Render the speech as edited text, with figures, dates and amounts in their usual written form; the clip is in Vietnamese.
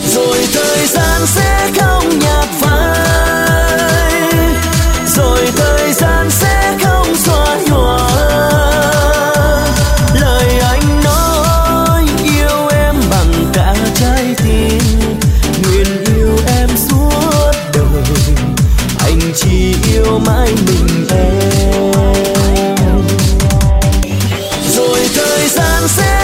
rồi thời gian sẽ không nhạt phai, rồi thời gian sẽ không xóa nhòa lời anh nói yêu em bằng cả trái tim, nguyện yêu em suốt đời, anh chỉ yêu mãi mình em. Rồi thời gian sẽ